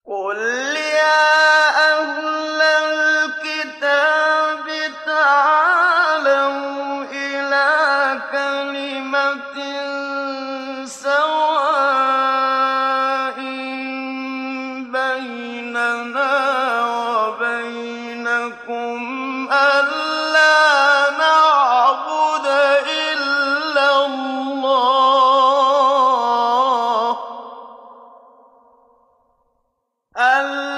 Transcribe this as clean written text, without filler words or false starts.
قُلْ يَا أَهْلَ الْكِتَابِ تَعَالَوْا إِلَىٰ كَلِمَةٍ سَوَاءٍ بَيْنَنَا وَبَيْنَكُمْ أَلَّا نَعْبُدَ إِلَّا اللَّهَ